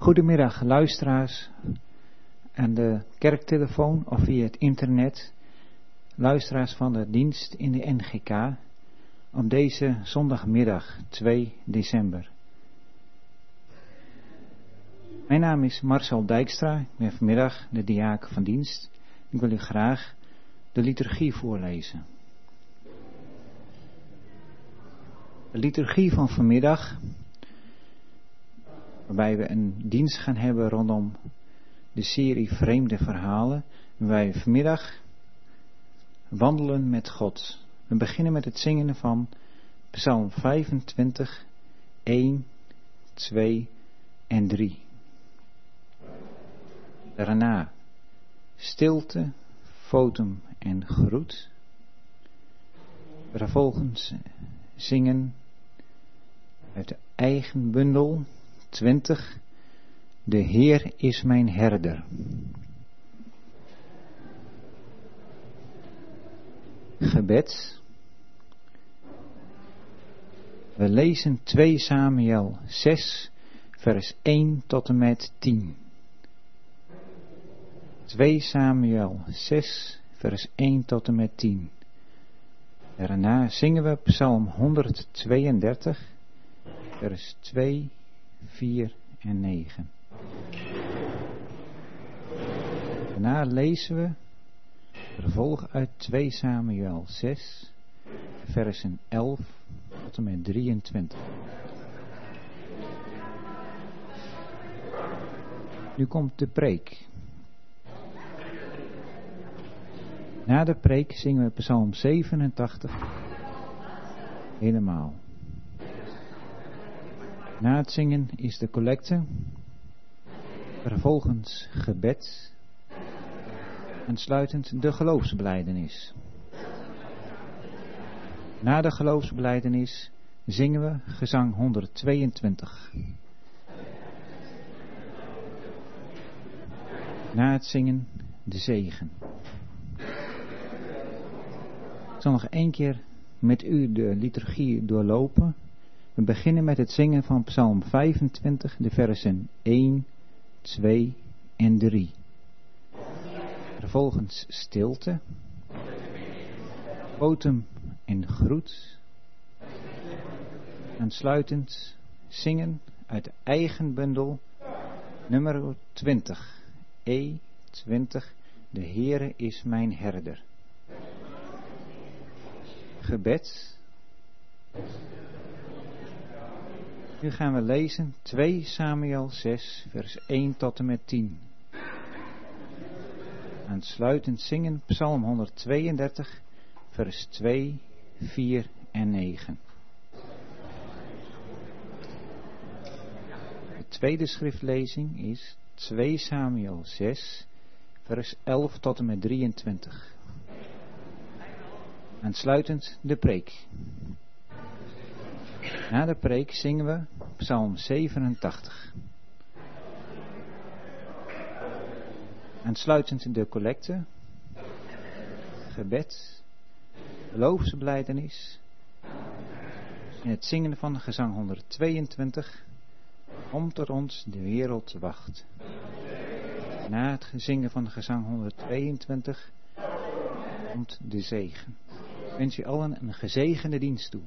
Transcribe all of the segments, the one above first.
Goedemiddag luisteraars aan de kerktelefoon of via het internet, luisteraars van de dienst in de NGK op deze zondagmiddag 2 december. Mijn naam is Marcel Dijkstra, ik ben vanmiddag de diaken van dienst. Ik wil u graag de liturgie voorlezen. De liturgie van vanmiddag, waarbij we een dienst gaan hebben rondom de serie Vreemde Verhalen, waarbij we vanmiddag wandelen met God. We beginnen met het zingen van Psalm 25, 1, 2 en 3. Daarna stilte, fotum en groet. Vervolgens zingen uit de eigen bundel 20. De Heer is mijn herder. Gebed. We lezen 2 Samuel 6, vers 1 tot en met 10. 2 Samuel 6, vers 1 tot en met 10. Daarna zingen we Psalm 132, vers 2, 4 en 9. Daarna lezen we vervolg uit 2 Samuel 6, versen 11 tot en met 23. Nu komt de preek. Na de preek zingen we Psalm 87 helemaal. Na het zingen is de collecte, vervolgens gebed en sluitend de geloofsbelijdenis. Na de geloofsbelijdenis zingen we gezang 122. Na het zingen de zegen. Ik zal nog 1 keer met u de liturgie doorlopen. We beginnen met het zingen van Psalm 25, de versen 1, 2 en 3. Vervolgens stilte, fotum en groet. Aansluitend zingen uit de eigen bundel nummer 20. E20, de Heere is mijn herder. Gebed. Nu gaan we lezen 2 Samuel 6, vers 1 tot en met 10. Aansluitend zingen Psalm 132, vers 2, 4 en 9. De tweede schriftlezing is 2 Samuel 6, vers 11 tot en met 23. Aansluitend de preek. Na de preek zingen we Psalm 87. Aansluitend de collecte, gebed, geloofsbelijdenis en het zingen van gezang 122, om tot ons de wereld wacht. Na het zingen van gezang 122 komt de zegen. Ik wens u allen een gezegende dienst toe.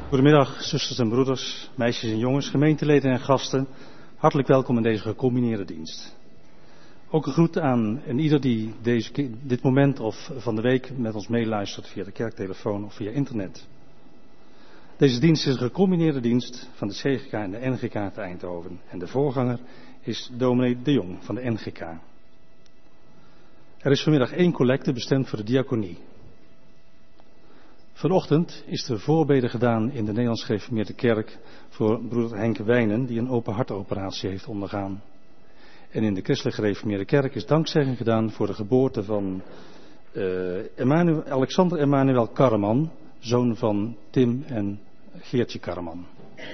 Goedemiddag, zusters en broeders, meisjes en jongens, gemeenteleden en gasten. Hartelijk welkom in deze gecombineerde dienst. Ook een groet aan en ieder die dit moment of van de week met ons meeluistert via de kerktelefoon of via internet. Deze dienst is een gecombineerde dienst van de CGK en de NGK te Eindhoven. En de voorganger is dominee De Jong van de NGK. Er is vanmiddag 1 collecte bestemd voor de diaconie. Vanochtend is er voorbede gedaan in de Nederlands Gereformeerde Kerk voor broeder Henk Wijnen, die een open hartoperatie heeft ondergaan. En in de Christelijk Gereformeerde Kerk is dankzegging gedaan voor de geboorte van Alexander Emmanuel Karreman, zoon van Tim en Geertje Karreman.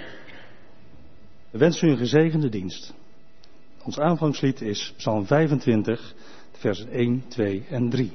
We wensen u een gezegende dienst. Ons aanvangslied is Psalm 25, versen 1, 2 en 3.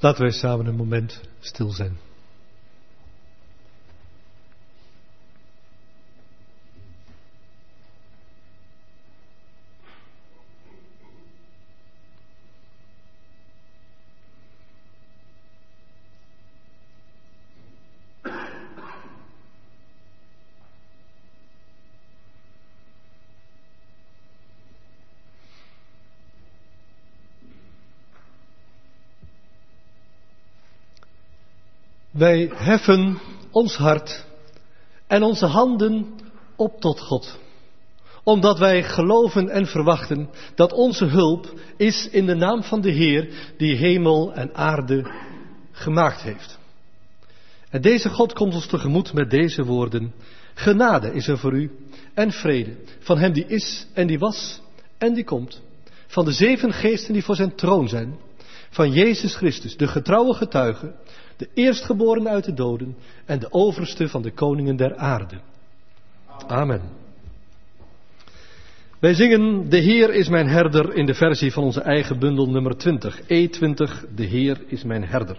Laten wij samen een moment stil zijn. Wij heffen ons hart en onze handen op tot God. Omdat wij geloven en verwachten dat onze hulp is in de naam van de Heer die hemel en aarde gemaakt heeft. En deze God komt ons tegemoet met deze woorden. Genade is er voor u en vrede van hem die is en die was en die komt. Van de 7 geesten die voor zijn troon zijn. Van Jezus Christus, de getrouwe getuige, de eerstgeboren uit de doden en de overste van de koningen der aarde. Amen. Wij zingen De Heer is mijn herder in de versie van onze eigen bundel nummer 20. E20, De Heer is mijn herder.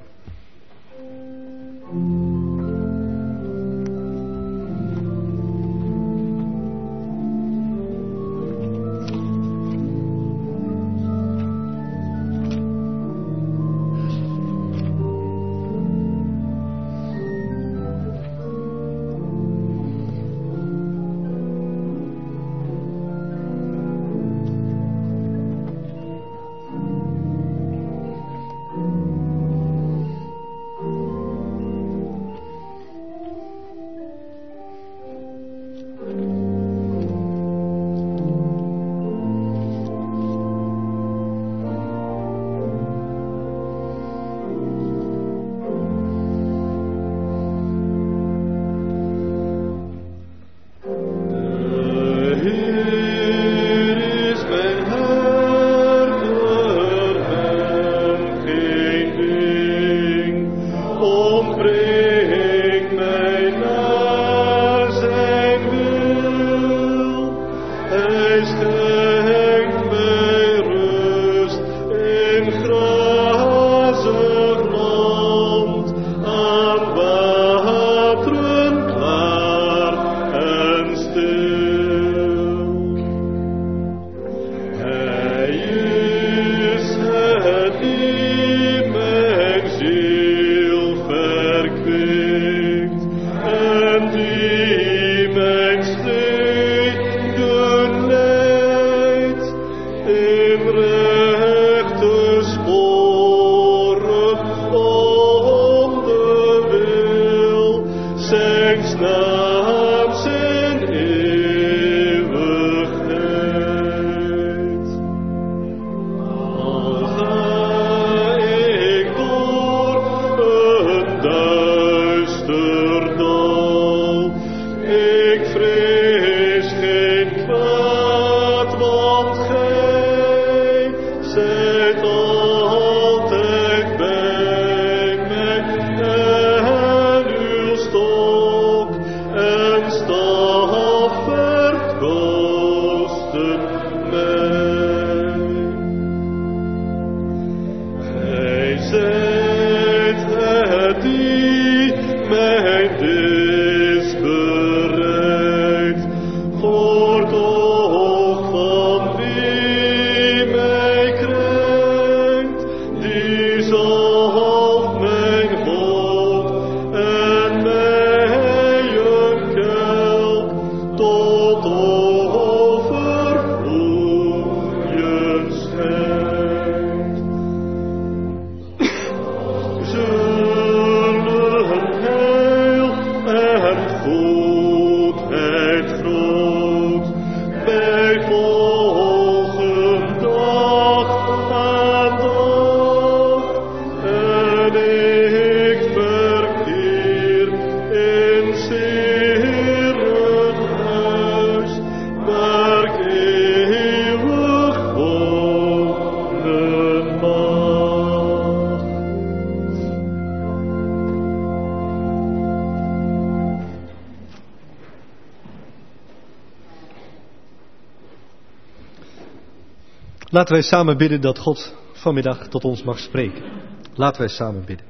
Laten wij samen bidden dat God vanmiddag tot ons mag spreken. Laten wij samen bidden.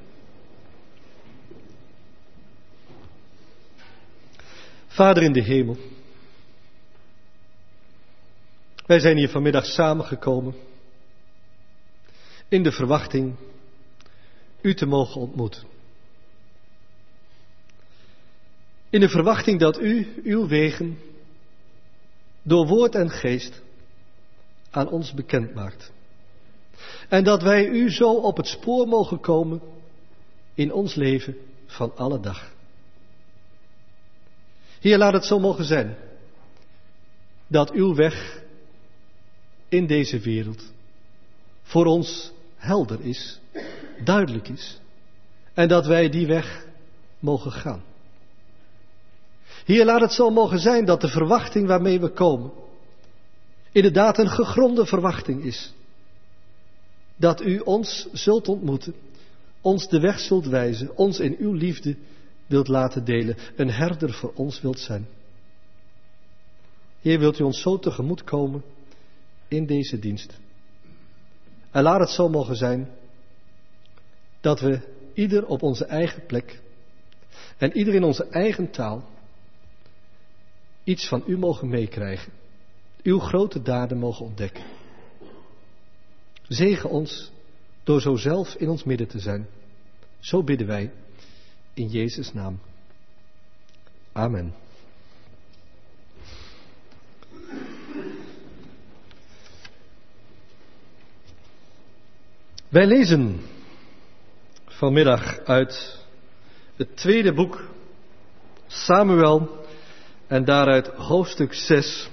Vader in de hemel, wij zijn hier vanmiddag samengekomen in de verwachting u te mogen ontmoeten. In de verwachting dat u uw wegen door woord en geest aan ons bekend maakt. En dat wij u zo op het spoor mogen komen in ons leven van alle dag. Heer, laat het zo mogen zijn dat uw weg in deze wereld voor ons helder is, duidelijk is. En dat wij die weg mogen gaan. Heer, laat het zo mogen zijn dat de verwachting waarmee we komen inderdaad een gegronde verwachting is. Dat u ons zult ontmoeten, ons de weg zult wijzen, ons in uw liefde wilt laten delen, een herder voor ons wilt zijn. Heer, wilt u ons zo tegemoet komen in deze dienst. En laat het zo mogen zijn dat we ieder op onze eigen plek en ieder in onze eigen taal iets van u mogen meekrijgen. Uw grote daden mogen ontdekken. Zegen ons door zo zelf in ons midden te zijn. Zo bidden wij in Jezus' naam. Amen. Wij lezen vanmiddag uit het tweede boek Samuel en daaruit hoofdstuk 6.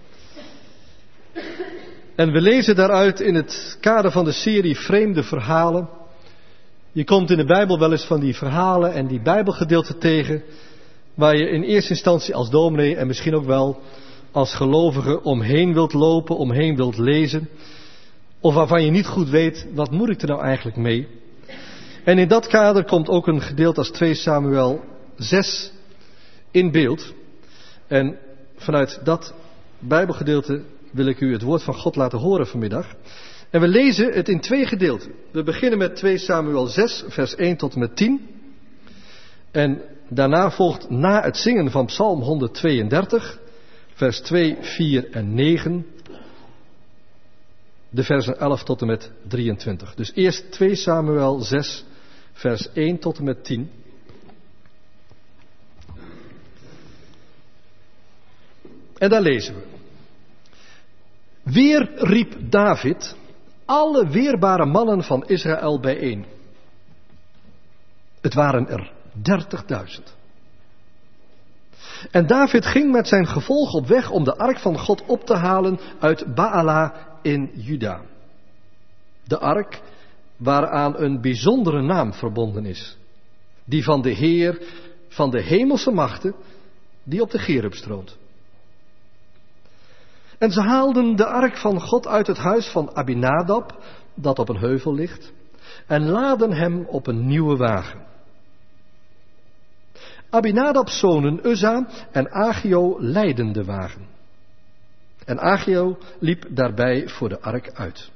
En we lezen daaruit in het kader van de serie Vreemde Verhalen. Je komt in de Bijbel wel eens van die verhalen en die Bijbelgedeelten tegen, waar je in eerste instantie als dominee en misschien ook wel als gelovige omheen wilt lopen, omheen wilt lezen. Of waarvan je niet goed weet, wat moet ik er nou eigenlijk mee? En in dat kader komt ook een gedeelte als 2 Samuel 6 in beeld. En vanuit dat Bijbelgedeelte wil ik u het woord van God laten horen vanmiddag. En we lezen het in 2 gedeelten. We beginnen met 2 Samuel 6, vers 1 tot en met 10. En daarna volgt na het zingen van Psalm 132, vers 2, 4 en 9, de versen 11 tot en met 23. Dus eerst 2 Samuel 6, vers 1 tot en met 10. En daar lezen we. Weer riep David alle weerbare mannen van Israël bijeen. Het waren er 30.000. En David ging met zijn gevolg op weg om de ark van God op te halen uit Baala in Juda. De ark waaraan een bijzondere naam verbonden is. Die van de Heer van de hemelse machten die op de Gerub stroomt. En ze haalden de ark van God uit het huis van Abinadab, dat op een heuvel ligt, en laden hem op een nieuwe wagen. Abinadab's zonen Uzza en Agio leidden de wagen. En Agio liep daarbij voor de ark uit.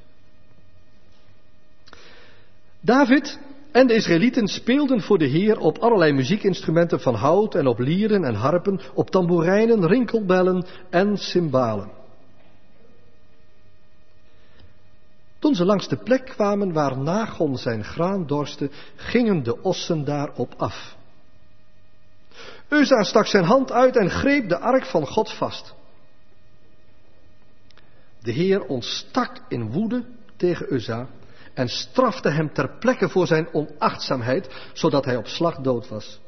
David en de Israëlieten speelden voor de Heer op allerlei muziekinstrumenten van hout en op lieren en harpen, op tamboerijnen, rinkelbellen en cymbalen. Toen ze langs de plek kwamen waar Nagon zijn graan dorste, gingen de ossen daarop af. Uzza stak zijn hand uit en greep de ark van God vast. De Heer ontstak in woede tegen Uzza en strafte hem ter plekke voor zijn onachtzaamheid, zodat hij op slag dood was.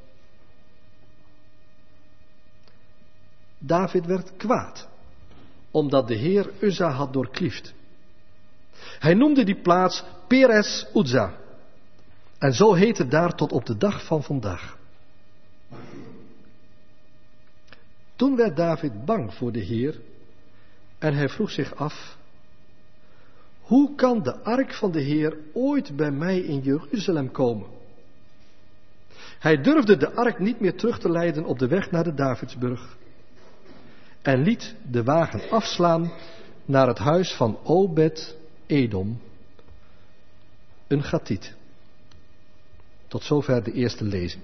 David werd kwaad, omdat de Heer Uzza had doorkliefd. Hij noemde die plaats Peres Uzza. En zo heet het daar tot op de dag van vandaag. Toen werd David bang voor de Heer en hij vroeg zich af: hoe kan de ark van de Heer ooit bij mij in Jeruzalem komen? Hij durfde de ark niet meer terug te leiden op de weg naar de Davidsburg en liet de wagen afslaan naar het huis van Obed Edom, een Gatiet. Tot zover de eerste lezing.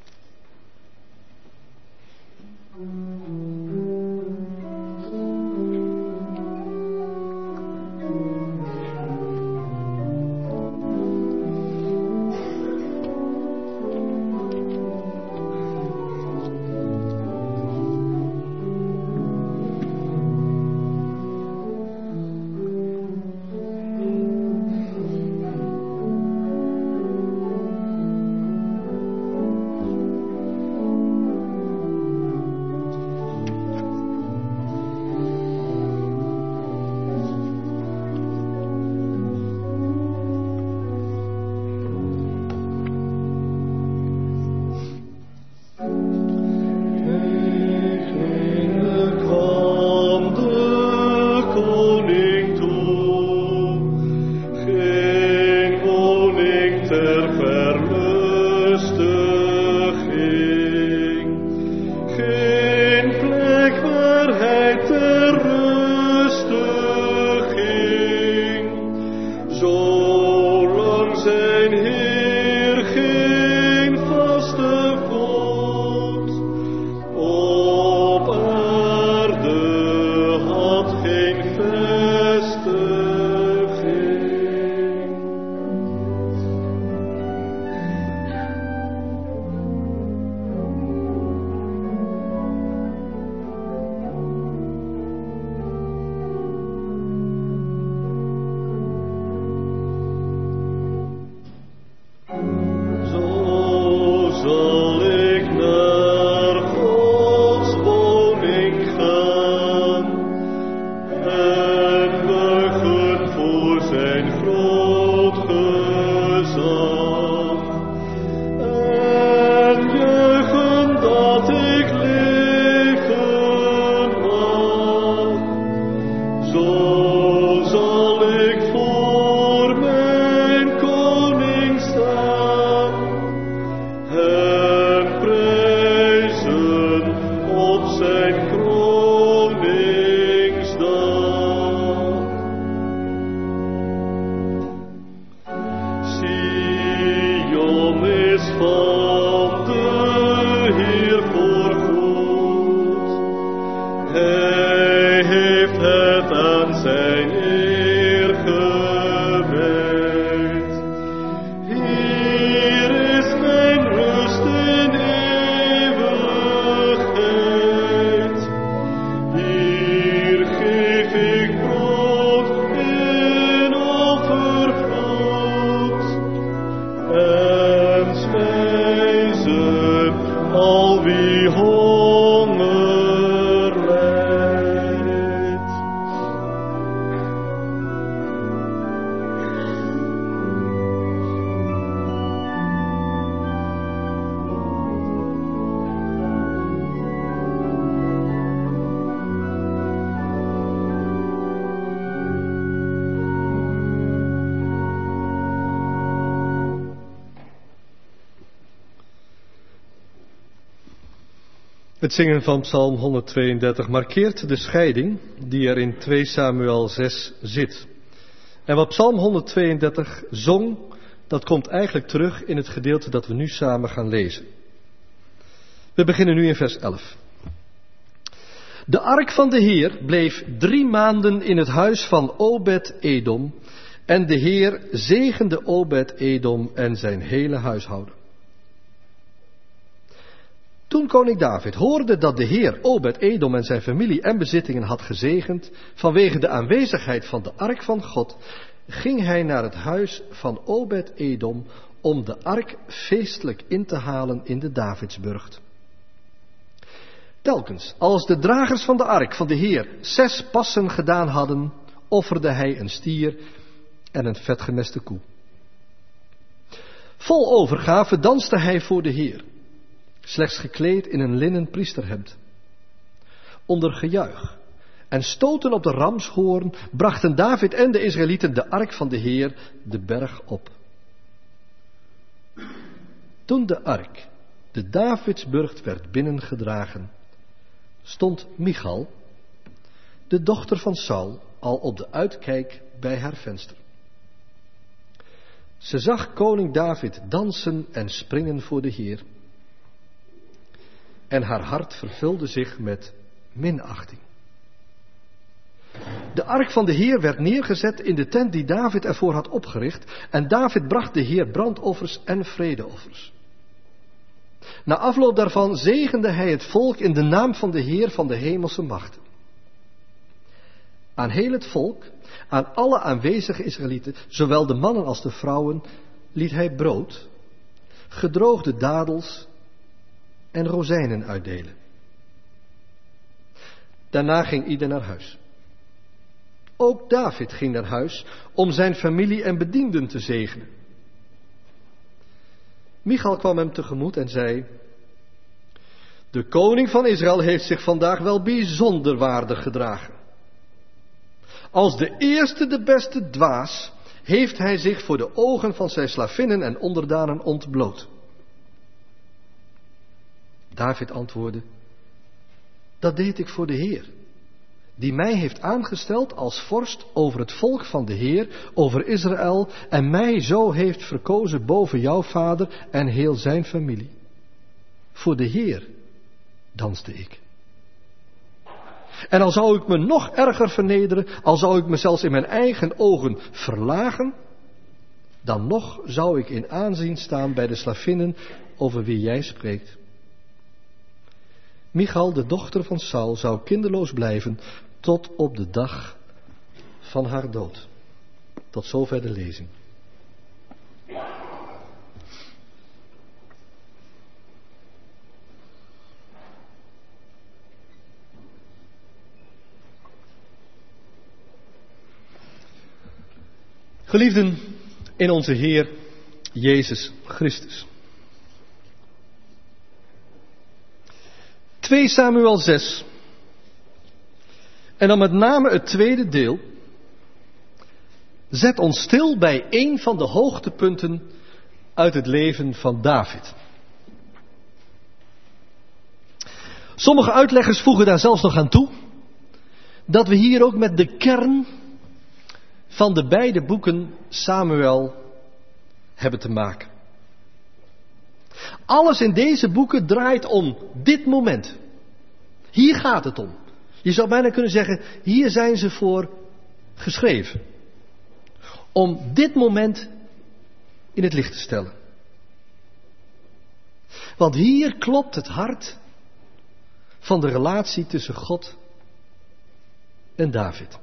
Het zingen van Psalm 132 markeert de scheiding die er in 2 Samuel 6 zit. En wat Psalm 132 zong, dat komt eigenlijk terug in het gedeelte dat we nu samen gaan lezen. We beginnen nu in vers 11. De ark van de Heer bleef 3 maanden in het huis van Obed-Edom, en de Heer zegende Obed-Edom en zijn hele huishouden. Toen koning David hoorde dat de Heer Obed-Edom en zijn familie en bezittingen had gezegend vanwege de aanwezigheid van de ark van God, ging hij naar het huis van Obed-Edom om de ark feestelijk in te halen in de Davidsburcht. Telkens, als de dragers van de ark van de Heer 6 passen gedaan hadden, offerde hij een stier en een vetgemeste koe. Vol overgave danste hij voor de Heer, slechts gekleed in een linnen priesterhemd. Onder gejuich en stoten op de ramshoorn brachten David en de Israëlieten de ark van de Heer de berg op. Toen de ark de Davidsburcht werd binnengedragen, stond Michal, de dochter van Saul, al op de uitkijk bij haar venster. Ze zag koning David dansen en springen voor de Heer. En haar hart vervulde zich met minachting. De ark van de Heer werd neergezet in de tent die David ervoor had opgericht. En David bracht de Heer brandoffers en vredeoffers. Na afloop daarvan zegende hij het volk in de naam van de Heer van de hemelse machten. Aan heel het volk, aan alle aanwezige Israëlieten, zowel de mannen als de vrouwen, liet hij brood, gedroogde dadels en rozijnen uitdelen. Daarna ging ieder naar huis. Ook David ging naar huis om zijn familie en bedienden te zegenen. Michal kwam hem tegemoet en zei: de koning van Israël heeft zich vandaag wel bijzonder waardig gedragen. Als de eerste de beste dwaas heeft hij zich voor de ogen van zijn slavinnen en onderdanen ontbloot. David antwoordde: dat deed ik voor de Heer, die mij heeft aangesteld als vorst over het volk van de Heer, over Israël, en mij zo heeft verkozen boven jouw vader en heel zijn familie. Voor de Heer danste ik. En al zou ik me nog erger vernederen, al zou ik me zelfs in mijn eigen ogen verlagen, dan nog zou ik in aanzien staan bij de slavinnen over wie jij spreekt. Michal, de dochter van Saul, zou kinderloos blijven tot op de dag van haar dood. Tot zover de lezing. Geliefden in onze Heer Jezus Christus. 2 Samuel 6. En dan met name het tweede deel. Zet ons stil bij een van de hoogtepunten uit het leven van David. Sommige uitleggers voegen daar zelfs nog aan toe dat we hier ook met de kern van de beide boeken Samuel hebben te maken. Alles in deze boeken draait om dit moment. Hier gaat het om. Je zou bijna kunnen zeggen, hier zijn ze voor geschreven. Om dit moment in het licht te stellen. Want hier klopt het hart van de relatie tussen God en David.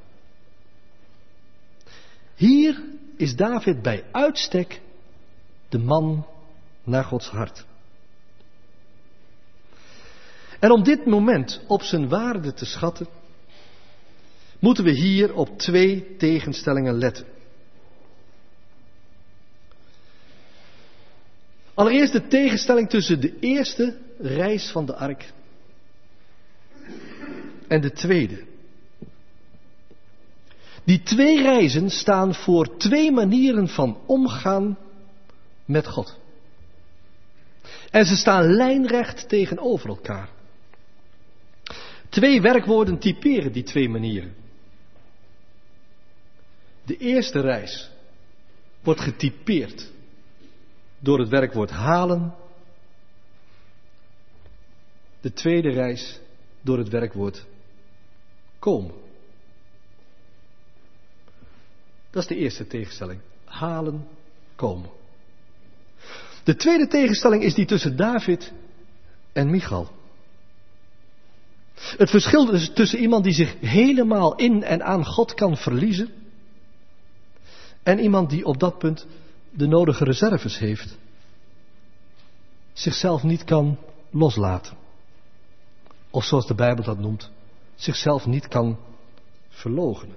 Hier is David bij uitstek de man naar Gods hart. En om dit moment op zijn waarde te schatten, moeten we hier op 2 tegenstellingen letten. Allereerst de tegenstelling tussen de eerste reis van de ark en de tweede. Die 2 reizen staan voor 2 manieren van omgaan met God. En ze staan lijnrecht tegenover elkaar. 2 werkwoorden typeren die 2 manieren. De eerste reis wordt getypeerd door het werkwoord halen. De tweede reis door het werkwoord komen. Dat is de eerste tegenstelling. Halen, komen. De tweede tegenstelling is die tussen David en Michal. Het verschil is tussen iemand die zich helemaal in en aan God kan verliezen en iemand die op dat punt de nodige reserves heeft, zichzelf niet kan loslaten. Of zoals de Bijbel dat noemt, zichzelf niet kan verloochenen.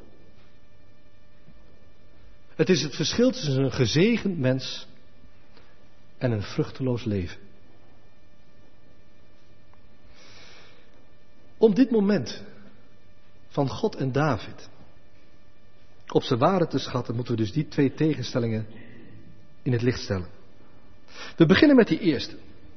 Het is het verschil tussen een gezegend mens en een vruchteloos leven. Om dit moment van God en David op zijn waarde te schatten, moeten we dus die 2 tegenstellingen in het licht stellen. We beginnen met die eerste.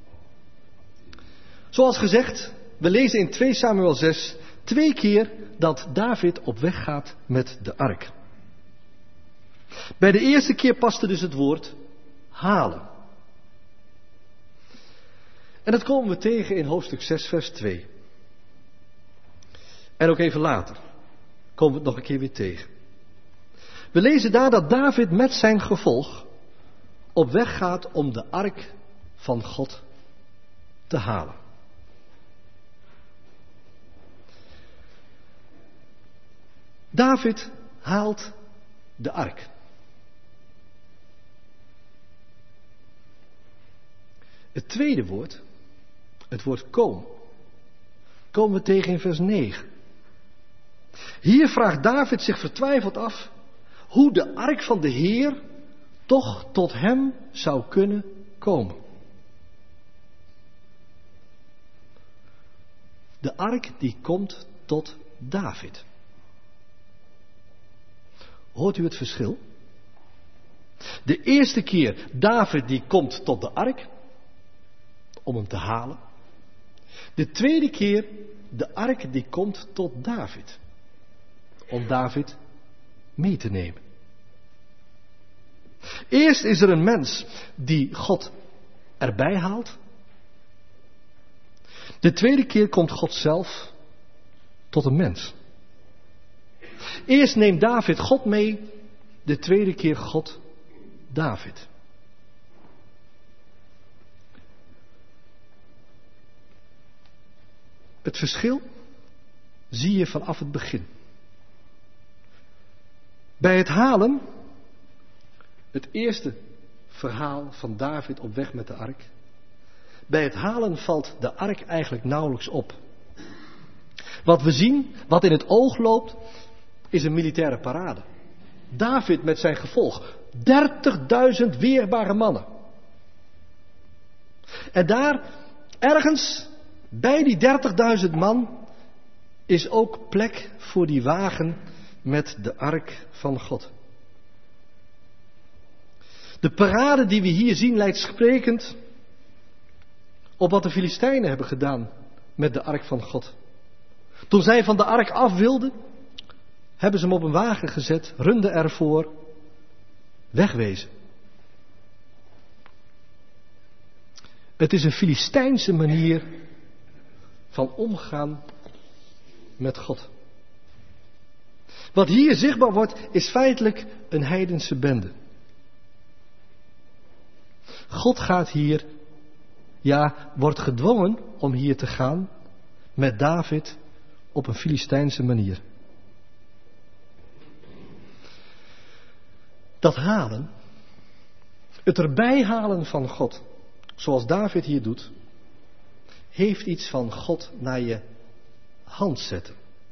Zoals gezegd, we lezen in 2 Samuel 6 2 keer dat David op weg gaat met de ark. Bij de eerste keer paste dus het woord halen. En dat komen we tegen in hoofdstuk 6, vers 2. En ook even later komen we het nog een keer weer tegen. We lezen daar dat David met zijn gevolg op weg gaat om de ark van God te halen. David haalt de ark. Het tweede woord, het woord komen we tegen in vers 9. Hier vraagt David zich vertwijfeld af hoe de ark van de Heer toch tot hem zou kunnen komen. De ark die komt tot David. Hoort u het verschil? De eerste keer David die komt tot de ark om hem te halen. De tweede keer de ark die komt tot David om David mee te nemen. Eerst is er een mens die God erbij haalt. De tweede keer komt God zelf tot een mens. Eerst neemt David God mee, de tweede keer God David. Het verschil zie je vanaf het begin. Bij het halen, het eerste verhaal van David op weg met de ark. Bij het halen valt de ark eigenlijk nauwelijks op. Wat we zien, wat in het oog loopt, is een militaire parade. David met zijn gevolg. 30.000 weerbare mannen. En daar, ergens bij die 30.000 man, is ook plek voor die wagen met de ark van God. De parade die we hier zien lijkt sprekend op wat de Filistijnen hebben gedaan met de ark van God. Toen zij van de ark af wilden, hebben ze hem op een wagen gezet, runden ervoor, wegwezen. Het is een Filistijnse manier van omgaan met God. Wat hier zichtbaar wordt, is feitelijk een heidense bende. God gaat hier, wordt gedwongen om hier te gaan met David op een Filistijnse manier. Dat halen, het erbij halen van God, zoals David hier doet, heeft iets van God naar je hand zetten.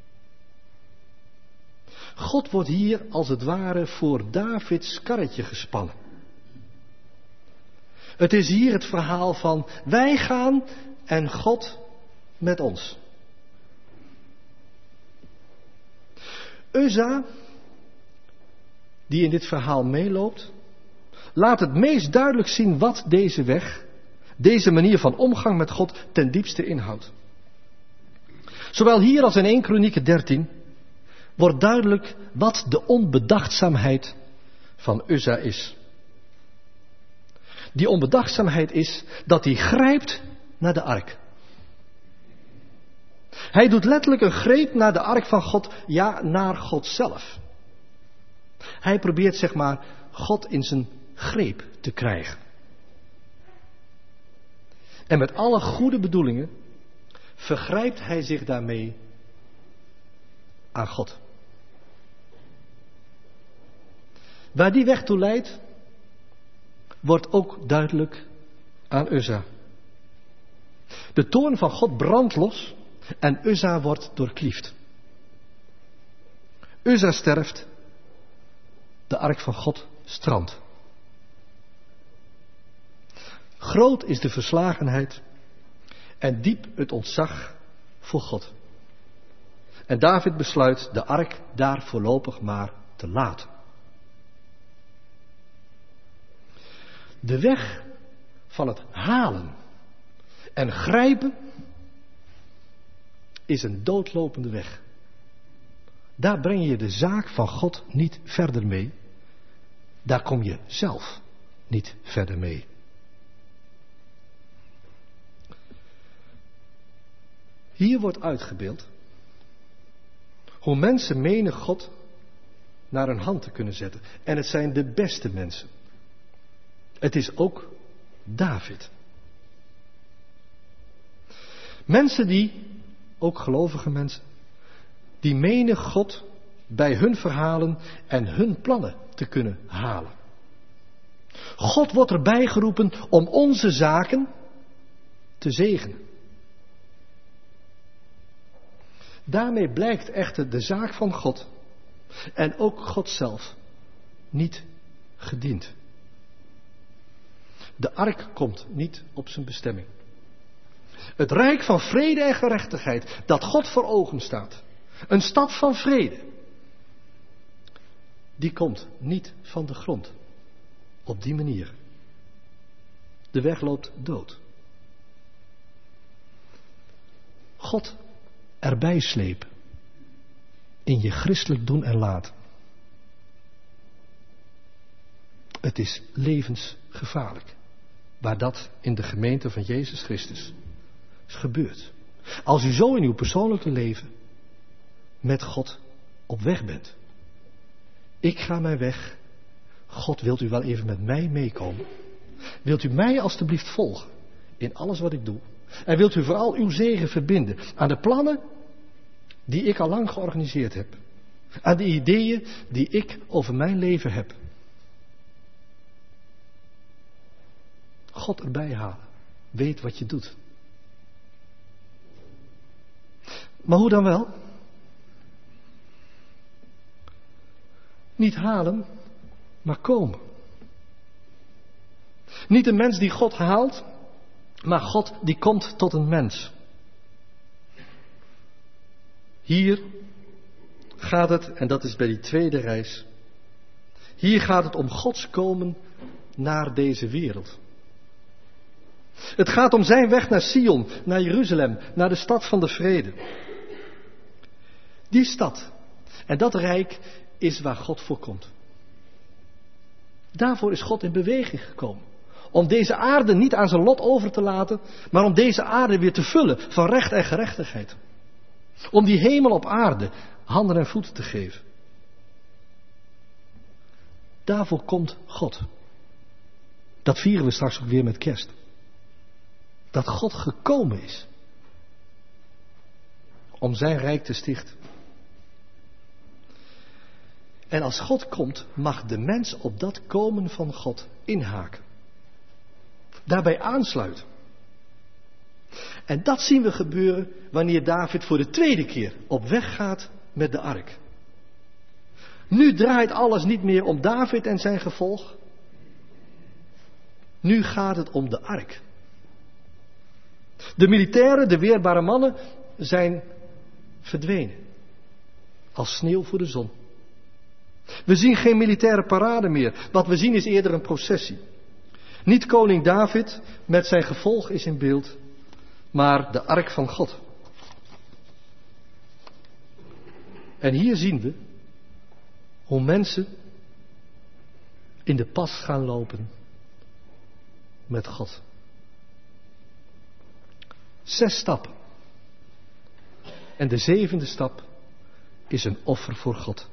God wordt hier als het ware voor Davids karretje gespannen. Het is hier het verhaal van wij gaan en God met ons. Uzza, die in dit verhaal meeloopt, laat het meest duidelijk zien wat deze weg, deze manier van omgang met God ten diepste inhoudt. Zowel hier als in 1 Kronieken 13 wordt duidelijk wat de onbedachtzaamheid van Uzza is. Die onbedachtzaamheid is dat hij grijpt naar de ark. Hij doet letterlijk een greep naar de ark van God, ja, naar God zelf. Hij probeert God in zijn greep te krijgen. En met alle goede bedoelingen vergrijpt hij zich daarmee aan God. Waar die weg toe leidt, wordt ook duidelijk aan Uzza. De toorn van God brandt los en Uzza wordt doorkliefd. Uzza sterft, de ark van God strandt. Groot is de verslagenheid en diep het ontzag voor God. En David besluit de ark daar voorlopig maar te laten. De weg van het halen en grijpen is een doodlopende weg. Daar breng je de zaak van God niet verder mee. Daar kom je zelf niet verder mee. Hier wordt uitgebeeld hoe mensen menen God naar hun hand te kunnen zetten. En het zijn de beste mensen. Het is ook David. Mensen die, ook gelovige mensen, die menen God bij hun verhalen en hun plannen te kunnen halen. God wordt erbij geroepen om onze zaken te zegenen. Daarmee blijkt echter de zaak van God en ook God zelf niet gediend. De ark komt niet op zijn bestemming. Het rijk van vrede en gerechtigheid dat God voor ogen staat. Een stad van vrede. Die komt niet van de grond. Op die manier. De weg loopt dood. God erbij slepen. In je christelijk doen en laten. Het is levensgevaarlijk. Waar dat in de gemeente van Jezus Christus gebeurt. Als u zo in uw persoonlijke leven met God op weg bent. Ik ga mijn weg. God, wilt u wel even met mij meekomen? Wilt u mij alstublieft volgen in alles wat ik doe? En wilt u vooral uw zegen verbinden aan de plannen die ik al lang georganiseerd heb? Aan de ideeën die ik over mijn leven heb? God erbij halen. Weet wat je doet. Maar hoe dan wel? Niet halen, maar komen. Niet een mens die God haalt, maar God die komt tot een mens. Hier gaat het, en dat is bij die tweede reis, hier gaat het om Gods komen naar deze wereld. Het gaat om zijn weg naar Sion, naar Jeruzalem, naar de stad van de vrede. Die stad en dat rijk is waar God voor komt. Daarvoor is God in beweging gekomen. Om deze aarde niet aan zijn lot over te laten, maar om deze aarde weer te vullen van recht en gerechtigheid. Om die hemel op aarde handen en voeten te geven. Daarvoor komt God. Dat vieren we straks ook weer met kerst. Dat God gekomen is. Om zijn rijk te stichten. En als God komt, mag de mens op dat komen van God inhaken. Daarbij aansluiten. En dat zien we gebeuren wanneer David voor de tweede keer op weg gaat met de ark. Nu draait alles niet meer om David en zijn gevolg. Nu gaat het om de ark. De militairen, de weerbare mannen, zijn verdwenen. Als sneeuw voor de zon. We zien geen militaire parade meer. Wat we zien is eerder een processie. Niet koning David met zijn gevolg is in beeld, maar de ark van God. En hier zien we hoe mensen in de pas gaan lopen met God. 6 stappen. En de 7e stap is een offer voor God.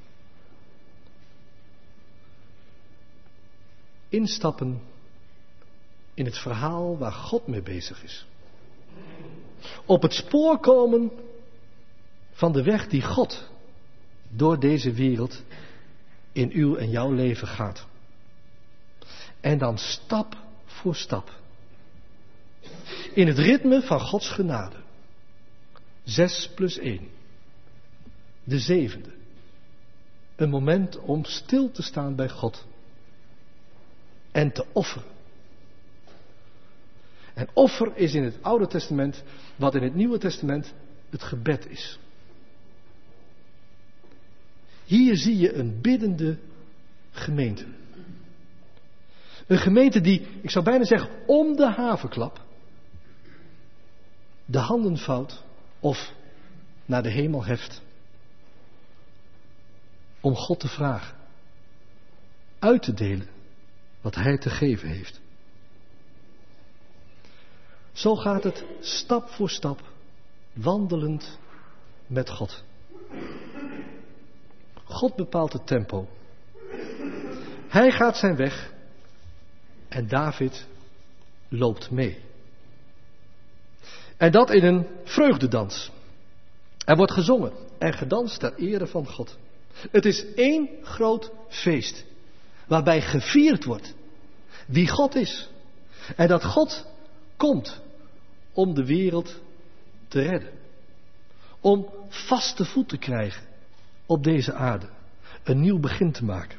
Instappen in het verhaal waar God mee bezig is. Op het spoor komen van de weg die God door deze wereld in uw en jouw leven gaat. En dan stap voor stap. In het ritme van Gods genade. 6 + 1. De 7e. Een moment om stil te staan bij God. En te offeren. En offer is in het Oude Testament wat in het Nieuwe Testament het gebed is. Hier zie je een biddende gemeente. Een gemeente die, ik zou bijna zeggen, om de haverklap de handen vouwt of naar de hemel heft. Om God te vragen. uit te delen wat hij te geven heeft. Zo gaat het stap voor stap, wandelend met God. God bepaalt het tempo. Hij gaat zijn weg en David loopt mee. En dat in een vreugdedans. Er wordt gezongen en gedanst ter ere van God. Het is één groot feest, waarbij gevierd wordt wie God is. En dat God komt om de wereld te redden. Om vaste voet te krijgen op deze aarde. Een nieuw begin te maken.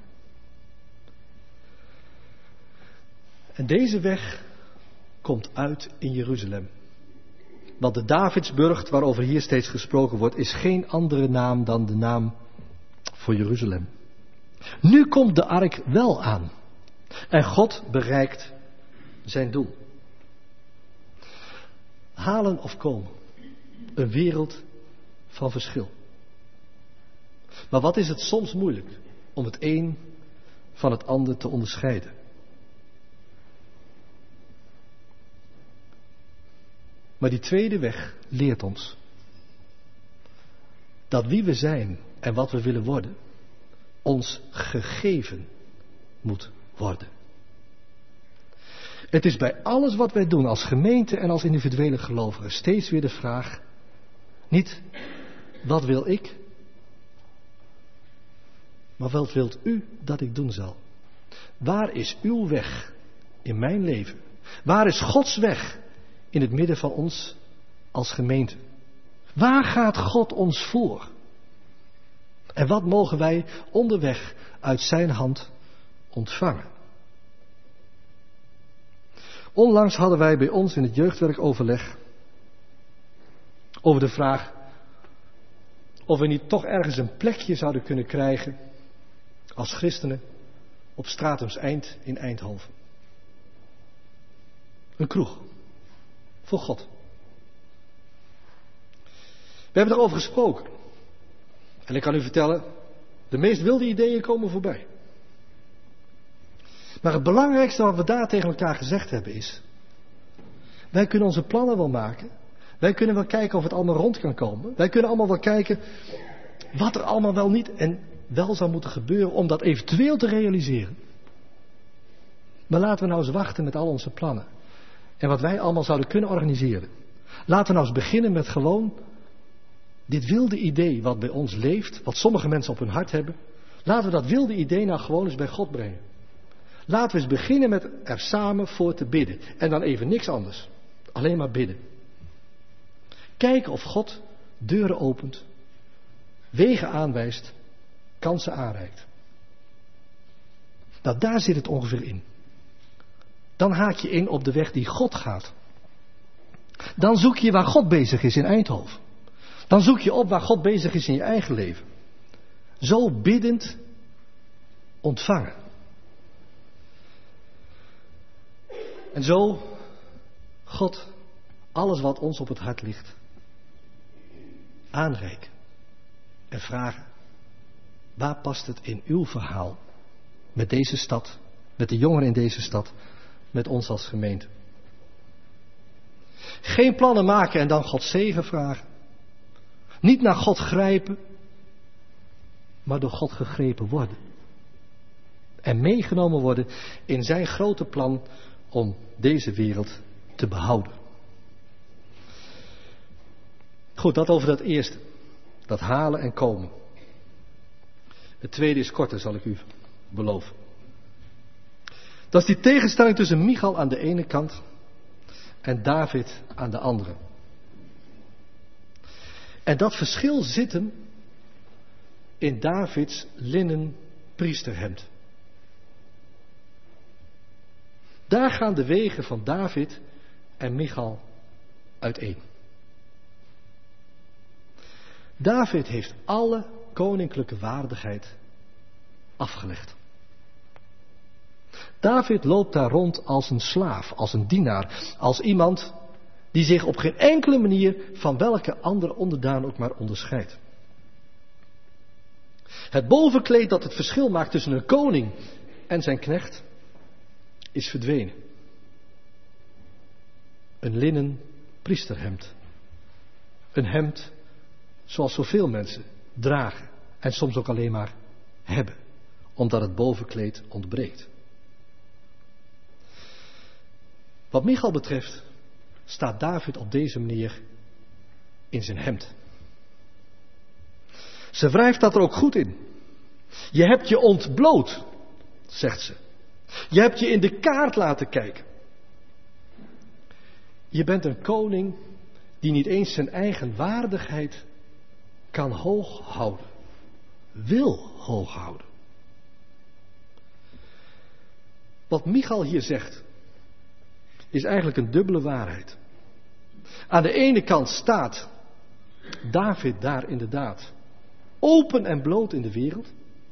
En deze weg komt uit in Jeruzalem. Want de Davidsburcht, waarover hier steeds gesproken wordt, is geen andere naam dan de naam voor Jeruzalem. Nu komt de ark wel aan. En God bereikt zijn doel. Halen of komen. Een wereld van verschil. Maar wat is het soms moeilijk om het een van het ander te onderscheiden. Maar die tweede weg leert ons dat wie we zijn en wat we willen worden, ons gegeven moet worden. Het is bij alles wat wij doen als gemeente en als individuele gelovigen steeds weer de vraag, niet wat wil ik, maar wat wilt u dat ik doen zal? Waar is uw weg in mijn leven? Waar is Gods weg in het midden van ons als gemeente? Waar gaat God ons voor? En wat mogen wij onderweg uit zijn hand ontvangen? Onlangs hadden wij bij ons in het jeugdwerkoverleg over de vraag of we niet toch ergens een plekje zouden kunnen krijgen als christenen op Stratums Eind in Eindhoven. Een kroeg. Voor God. We hebben erover gesproken. En ik kan u vertellen, de meest wilde ideeën komen voorbij. Maar het belangrijkste wat we daar tegen elkaar gezegd hebben is, wij kunnen onze plannen wel maken. Wij kunnen wel kijken of het allemaal rond kan komen. Wij kunnen allemaal wel kijken wat er allemaal wel niet en wel zou moeten gebeuren om dat eventueel te realiseren. Maar laten we nou eens wachten met al onze plannen. En wat wij allemaal zouden kunnen organiseren. Laten we nou eens beginnen met gewoon dit wilde idee wat bij ons leeft, wat sommige mensen op hun hart hebben. Laten we dat wilde idee nou gewoon eens bij God brengen. Laten we eens beginnen met er samen voor te bidden. En dan even niks anders. Alleen maar bidden. Kijken of God deuren opent, wegen aanwijst, kansen aanreikt. Nou, daar zit het ongeveer in. Dan haak je in op de weg die God gaat. Dan zoek je waar God bezig is in Eindhoven. Dan zoek je op waar God bezig is in je eigen leven. Zo biddend ontvangen. En zo God alles wat ons op het hart ligt aanreiken. En vragen, waar past het in uw verhaal? Met deze stad, met de jongeren in deze stad, met ons als gemeente. Geen plannen maken en dan Gods zegen vragen. Niet naar God grijpen, maar door God gegrepen worden. En meegenomen worden in zijn grote plan om deze wereld te behouden. Goed, dat over dat eerste. Dat halen en komen. Het tweede is korter, zal ik u beloven. Dat is die tegenstelling tussen Michal aan de ene kant en David aan de andere. En dat verschil zit hem in Davids linnen priesterhemd. Daar gaan de wegen van David en Michal uiteen. David heeft alle koninklijke waardigheid afgelegd. David loopt daar rond als een slaaf, als een dienaar, als iemand die zich op geen enkele manier van welke andere onderdaan ook maar onderscheidt. Het bovenkleed dat het verschil maakt tussen een koning en zijn knecht is verdwenen. Een linnen priesterhemd. Een hemd zoals zoveel mensen dragen en soms ook alleen maar hebben, omdat het bovenkleed ontbreekt. Wat Michal betreft staat David op deze manier in zijn hemd. Ze wrijft dat er ook goed in. Je hebt je ontbloot, zegt ze. Je hebt je in de kaart laten kijken. Je bent een koning die niet eens zijn eigen waardigheid kan hoog houden. Wil hoog houden. Wat Michal hier zegt, is eigenlijk een dubbele waarheid. Aan de ene kant staat David daar inderdaad open en bloot in de wereld.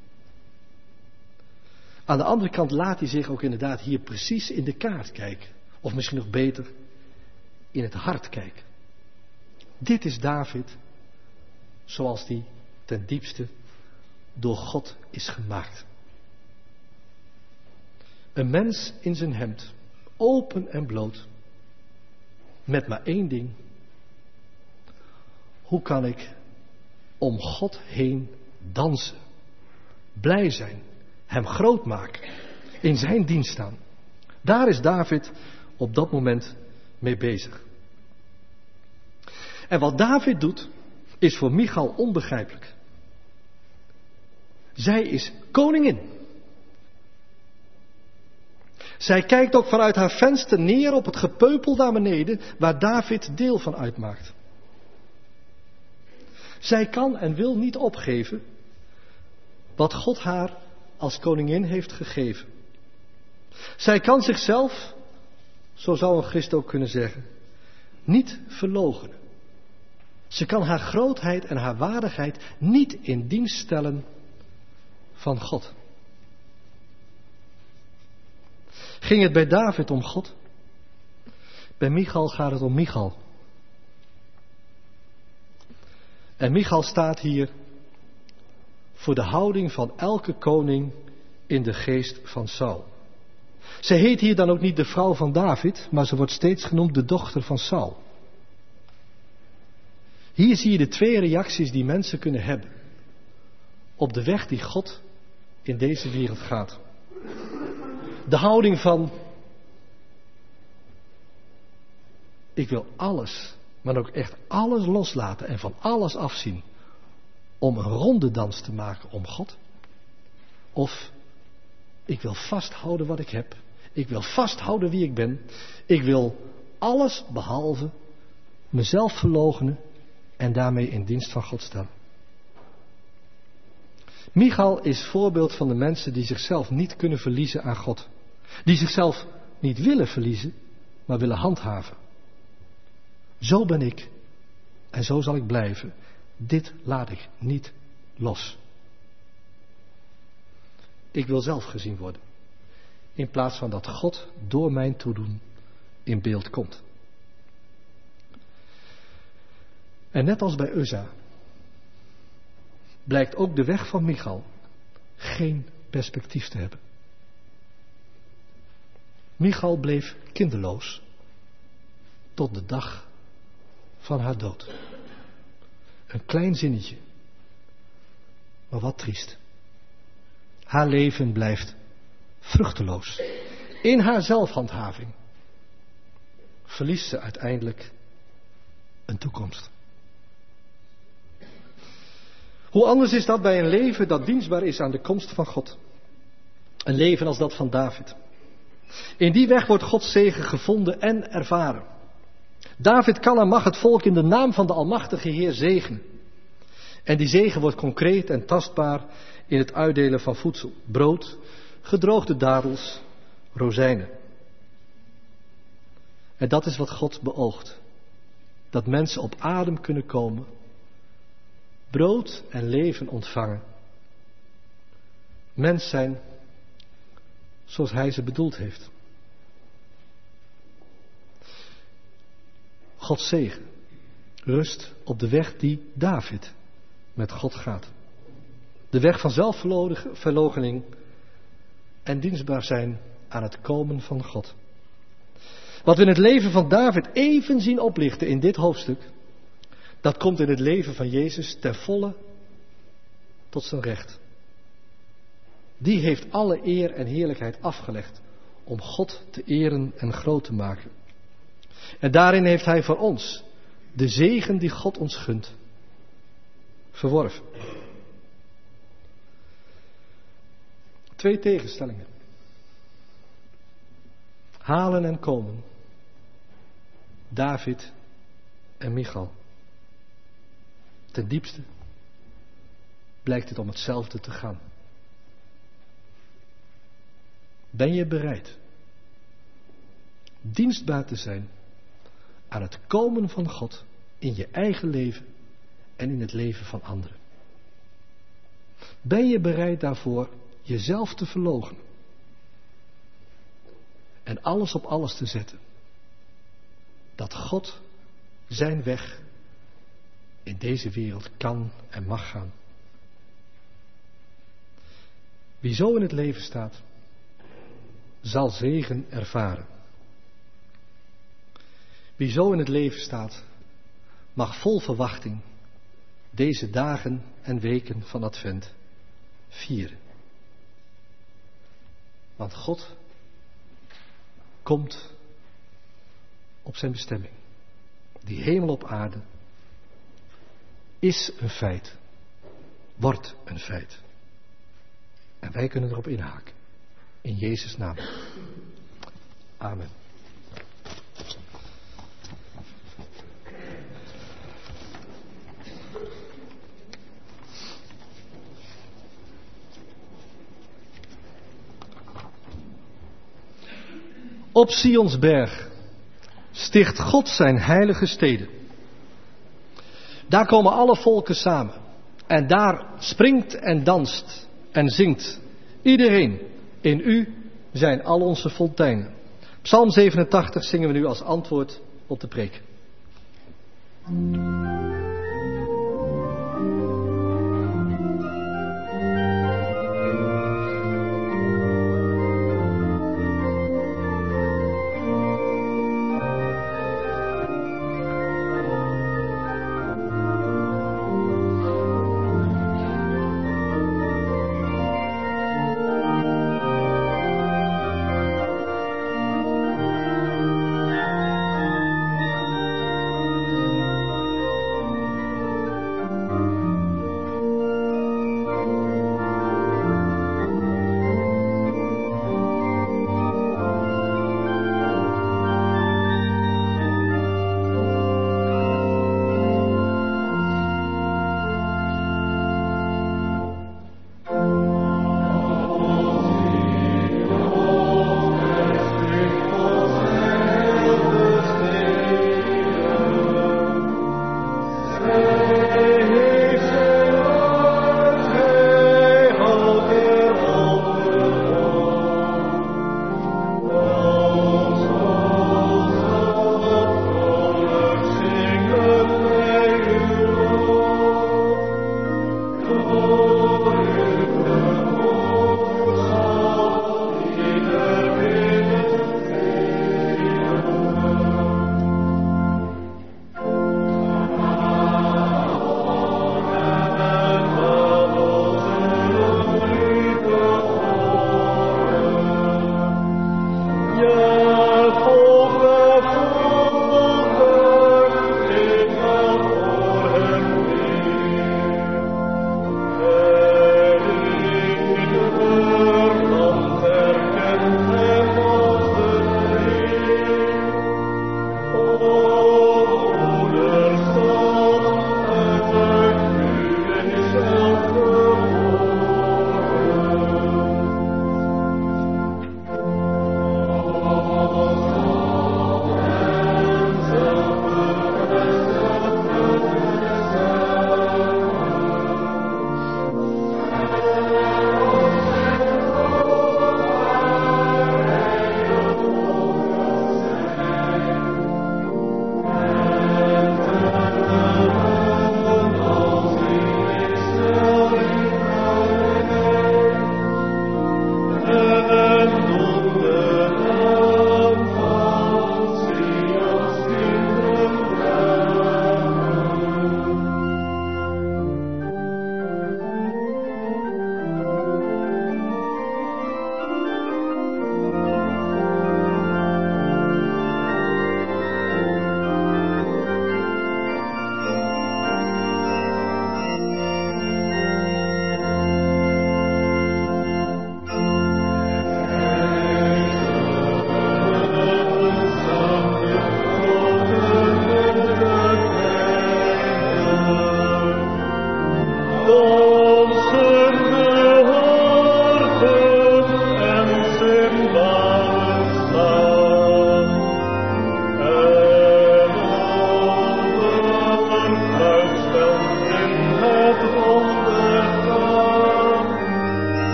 Aan de andere kant laat hij zich ook inderdaad hier precies in de kaart kijken. Of misschien nog beter, in het hart kijken. Dit is David zoals die ten diepste door God is gemaakt. Een mens in zijn hemd, open en bloot, met maar één ding. Hoe kan ik om God heen dansen, blij zijn, hem groot maken, in zijn dienst staan? Daar is David op dat moment mee bezig. En wat David doet, is voor Michal onbegrijpelijk. Zij is koningin. Zij kijkt ook vanuit haar venster neer op het gepeupel daar beneden, waar David deel van uitmaakt. Zij kan en wil niet opgeven wat God haar als koningin heeft gegeven. Zij kan zichzelf, zo zou een Christ ook kunnen zeggen, niet verloochenen. Ze kan haar grootheid en haar waardigheid niet in dienst stellen van God. Ging het bij David om God? Bij Michal gaat het om Michal. En Michal staat hier voor de houding van elke koning in de geest van Saul. Ze heet hier dan ook niet de vrouw van David, maar ze wordt steeds genoemd de dochter van Saul. Hier zie je de twee reacties die mensen kunnen hebben op de weg die God in deze wereld gaat. De houding van: ik wil alles, maar ook echt alles loslaten en van alles afzien om een rondedans te maken om God. Of: ik wil vasthouden wat ik heb. Ik wil vasthouden wie ik ben. Ik wil alles behalve mezelf verloochenen en daarmee in dienst van God stellen. Michal is voorbeeld van de mensen die zichzelf niet kunnen verliezen aan God. Die zichzelf niet willen verliezen, maar willen handhaven. Zo ben ik en zo zal ik blijven. Dit laat ik niet los. Ik wil zelf gezien worden, in plaats van dat God door mijn toedoen in beeld komt. En net als bij Uzza blijkt ook de weg van Michal geen perspectief te hebben. Michal bleef kinderloos tot de dag van haar dood. Een klein zinnetje, maar wat triest. Haar leven blijft vruchteloos. In haar zelfhandhaving verliest ze uiteindelijk een toekomst. Hoe anders is dat bij een leven dat dienstbaar is aan de komst van God? Een leven als dat van David. In die weg wordt Gods zegen gevonden en ervaren. David kan en mag het volk in de naam van de Almachtige Heer zegenen. En die zegen wordt concreet en tastbaar in het uitdelen van voedsel. Brood, gedroogde dadels, rozijnen. En dat is wat God beoogt. Dat mensen op adem kunnen komen. Brood en leven ontvangen. Mens zijn zoals Hij ze bedoeld heeft. Gods zegen rust op de weg die David met God gaat. De weg van zelfverloochening en dienstbaar zijn aan het komen van God. Wat we in het leven van David even zien oplichten in dit hoofdstuk, dat komt in het leven van Jezus ten volle tot zijn recht. Die heeft alle eer en heerlijkheid afgelegd om God te eren en groot te maken. En daarin heeft hij voor ons de zegen die God ons gunt verworven. 2 tegenstellingen. Halen en komen. David en Michal. Ten diepste blijkt het om hetzelfde te gaan. Ben je bereid dienstbaar te zijn aan het komen van God in je eigen leven en in het leven van anderen? Ben je bereid daarvoor jezelf te verloochenen en alles op alles te zetten, dat God zijn weg in deze wereld kan en mag gaan? Wie zo in het leven staat, zal zegen ervaren. Wie zo in het leven staat, mag vol verwachting deze dagen en weken van Advent vieren. Want God komt op zijn bestemming. Die hemel op aarde is een feit, wordt een feit. En wij kunnen erop inhaken. In Jezus' naam. Amen. Op Sionsberg sticht God zijn heilige steden. Daar komen alle volken samen. En daar springt en danst en zingt iedereen. In u zijn al onze fonteinen. Psalm 87 zingen we nu als antwoord op de preek.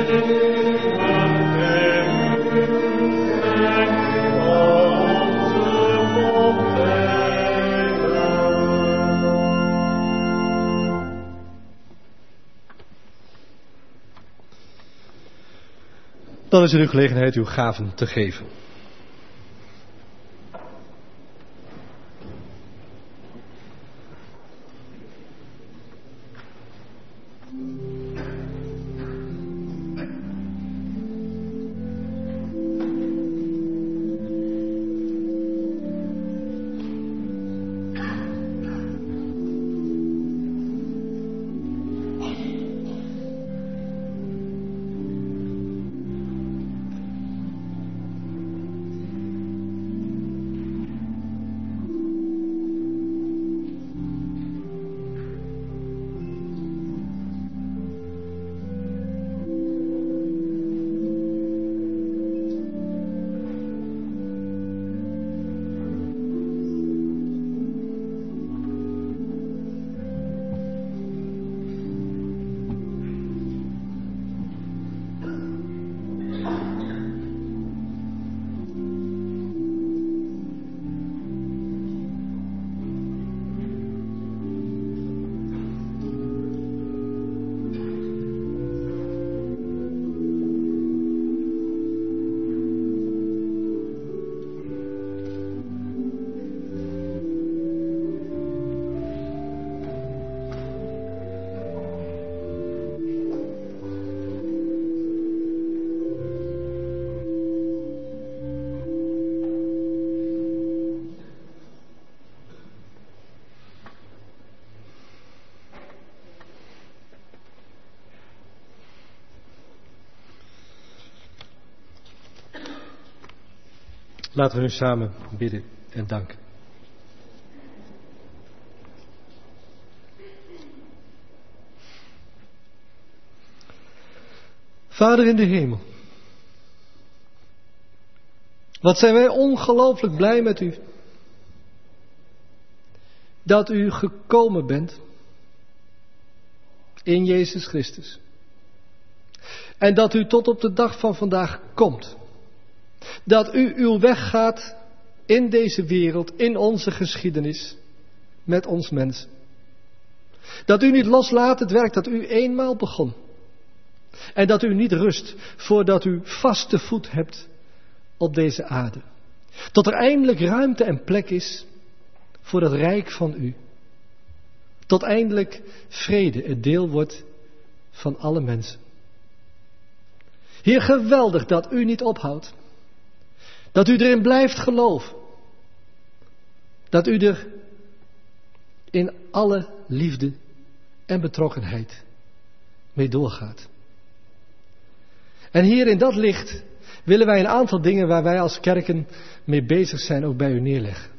Dan is er nu gelegenheid uw gaven te geven. Laten we nu samen bidden en danken. Vader in de hemel, wat zijn wij ongelooflijk blij met u. Dat u gekomen bent in Jezus Christus. En dat u tot op de dag van vandaag komt. Dat u uw weg gaat in deze wereld, in onze geschiedenis, met ons mensen. Dat u niet loslaat het werk dat u eenmaal begon. En dat u niet rust voordat u vaste voet hebt op deze aarde. Tot er eindelijk ruimte en plek is voor het rijk van u. Tot eindelijk vrede het deel wordt van alle mensen. Heer, geweldig dat u niet ophoudt. Dat u erin blijft geloven. Dat u er in alle liefde en betrokkenheid mee doorgaat. En hier in dat licht willen wij een aantal dingen waar wij als kerken mee bezig zijn ook bij u neerleggen.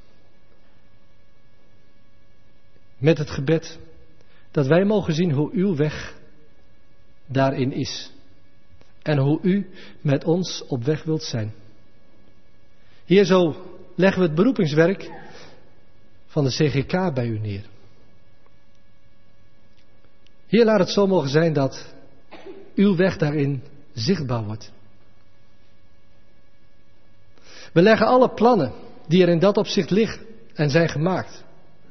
Met het gebed dat wij mogen zien hoe uw weg daarin is. En hoe u met ons op weg wilt zijn. Hier zo leggen we het beroepingswerk van de CGK bij u neer. Heer, laat het zo mogen zijn dat uw weg daarin zichtbaar wordt. We leggen alle plannen die er in dat opzicht liggen en zijn gemaakt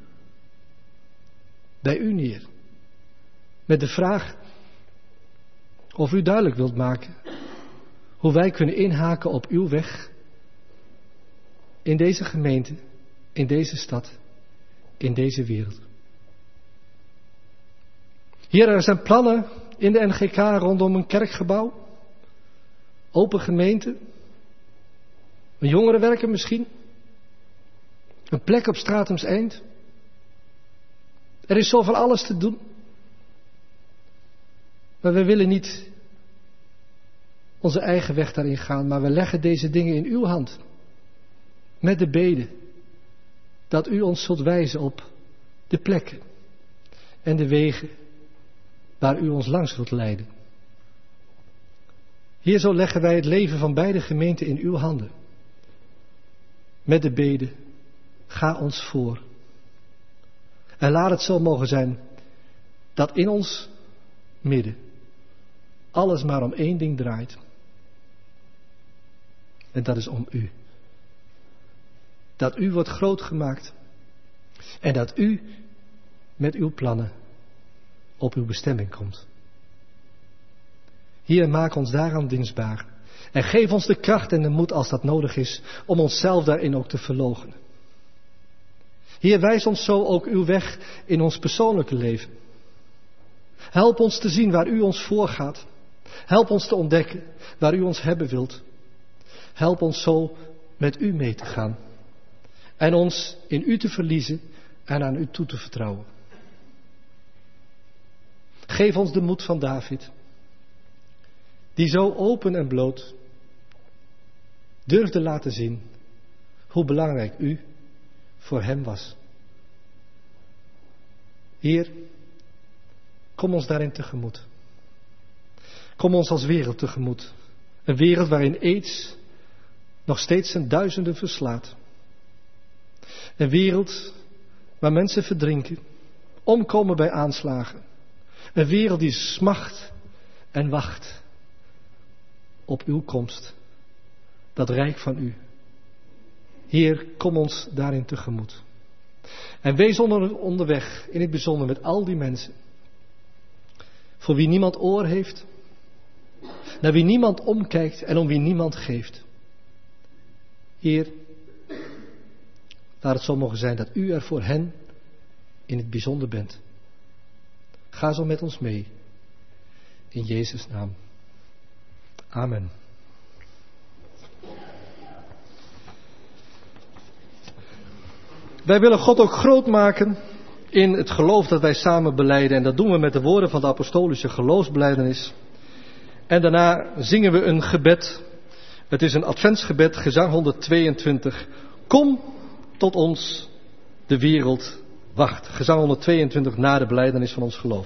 bij u neer. Met de vraag of u duidelijk wilt maken hoe wij kunnen inhaken op uw weg in deze gemeente, in deze stad, in deze wereld. Hier, er zijn plannen in de NGK rondom een kerkgebouw, open gemeente, een jongerenwerker misschien, een plek op Stratums Eind. Er is zoveel alles te doen. Maar we willen niet onze eigen weg daarin gaan, maar we leggen deze dingen in uw hand. Met de bede dat u ons zult wijzen op de plekken en de wegen waar u ons langs wilt leiden. Hier zo leggen wij het leven van beide gemeenten in uw handen. Met de bede, ga ons voor. En laat het zo mogen zijn dat in ons midden alles maar om één ding draait. En dat is om u. Dat u wordt groot gemaakt. En dat u met uw plannen op uw bestemming komt. Heer, maak ons daaraan dienstbaar. En geef ons de kracht en de moed als dat nodig is om onszelf daarin ook te verloochenen. Heer, wijs ons zo ook uw weg in ons persoonlijke leven. Help ons te zien waar u ons voorgaat. Help ons te ontdekken waar u ons hebben wilt. Help ons zo met u mee te gaan. En ons in u te verliezen en aan u toe te vertrouwen. Geef ons de moed van David. Die zo open en bloot durfde laten zien hoe belangrijk u voor hem was. Heer, kom ons daarin tegemoet. Kom ons als wereld tegemoet. Een wereld waarin aids nog steeds zijn duizenden verslaat. Een wereld waar mensen verdrinken, omkomen bij aanslagen. Een wereld die smacht en wacht op uw komst. Dat rijk van u. Heer, kom ons daarin tegemoet. En wees onderweg, in het bijzonder met al die mensen. Voor wie niemand oor heeft. Naar wie niemand omkijkt en om wie niemand geeft. Heer, laat het zo mogen zijn dat u er voor hen in het bijzonder bent. Ga zo met ons mee. In Jezus' naam. Amen. Wij willen God ook groot maken in het geloof dat wij samen belijden. En dat doen we met de woorden van de apostolische geloofsbelijdenis. En daarna zingen we een gebed. Het is een adventsgebed, gezang 122. Kom tot ons, de wereld wacht. Gezang 122 na de belijdenis van ons geloof.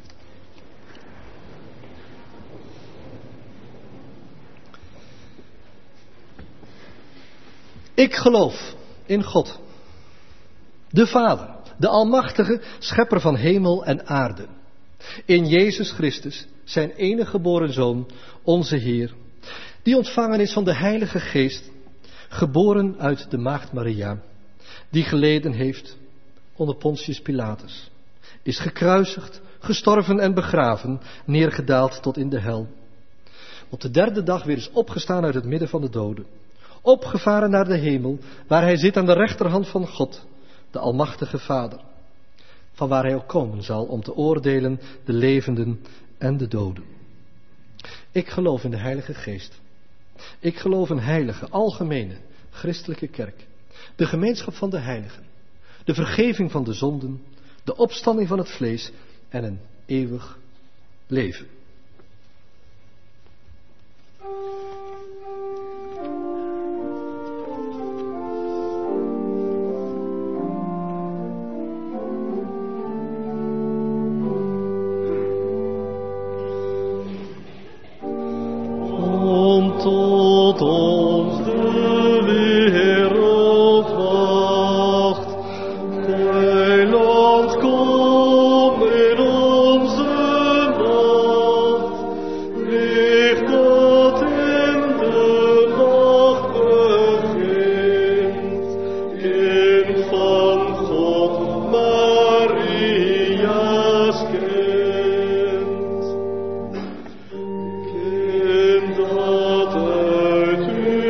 Ik geloof in God, de Vader, de Almachtige, Schepper van hemel en aarde. In Jezus Christus, zijn enige geboren Zoon, onze Heer, die ontvangen is van de Heilige Geest, geboren uit de Maagd Maria, die geleden heeft onder Pontius Pilatus, is gekruisigd, gestorven en begraven, neergedaald tot in de hel. Op de derde dag weer is opgestaan uit het midden van de doden, opgevaren naar de hemel, waar hij zit aan de rechterhand van God, de Almachtige Vader, van waar hij ook komen zal om te oordelen de levenden en de doden. Ik geloof in de Heilige Geest. Ik geloof in heilige, algemene, christelijke kerk, de gemeenschap van de heiligen, de vergeving van de zonden, de opstanding van het vlees en een eeuwig leven. Tot ons de wereld wacht, Heiland, kom in onze macht, licht dat in de nacht begint, kind van God, Maria's kind. Kind dat uit u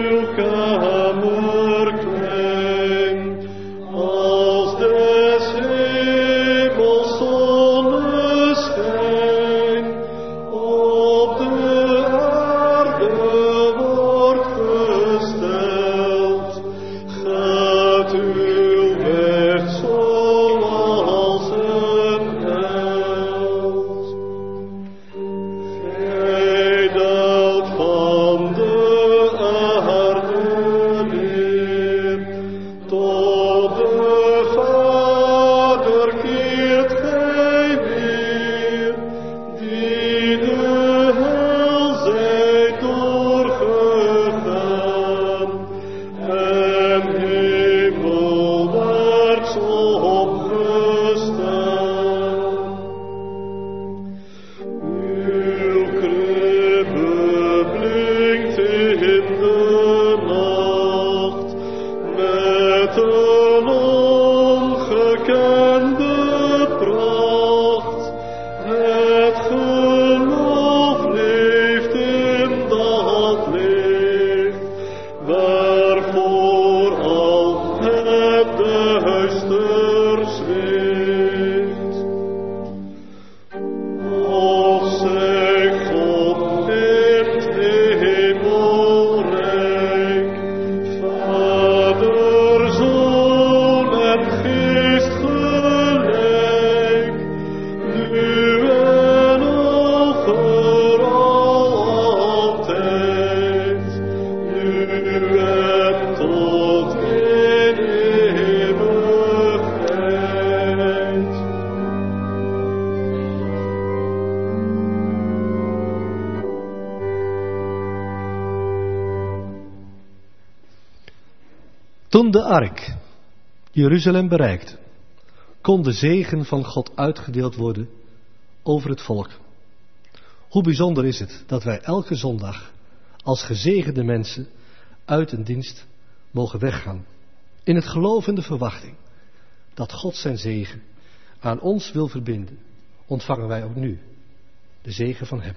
Toen de ark Jeruzalem bereikte, kon de zegen van God uitgedeeld worden over het volk. Hoe bijzonder is het dat wij elke zondag als gezegende mensen uit een dienst mogen weggaan. In het geloof en de verwachting dat God zijn zegen aan ons wil verbinden, ontvangen wij ook nu de zegen van Hem.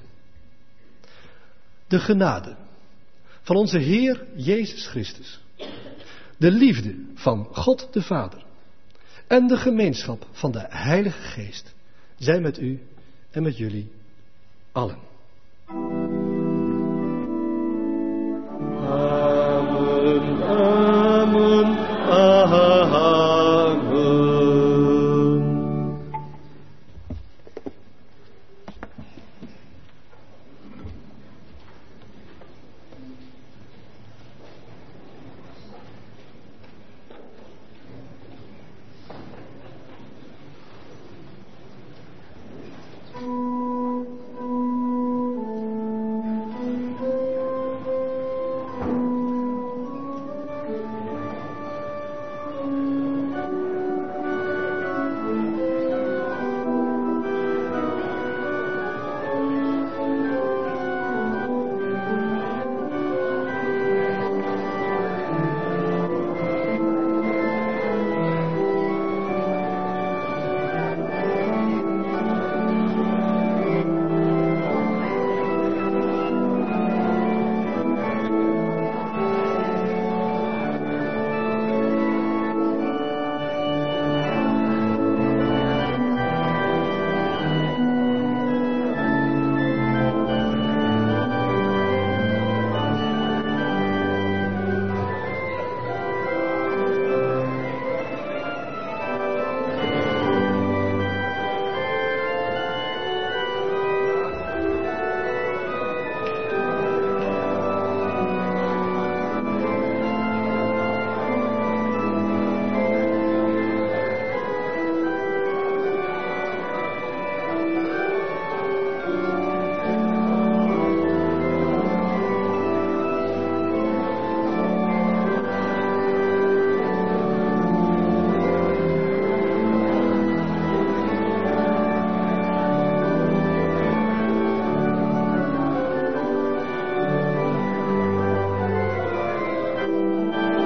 De genade van onze Heer Jezus Christus, de liefde van God de Vader en de gemeenschap van de Heilige Geest zijn met u en met jullie allen.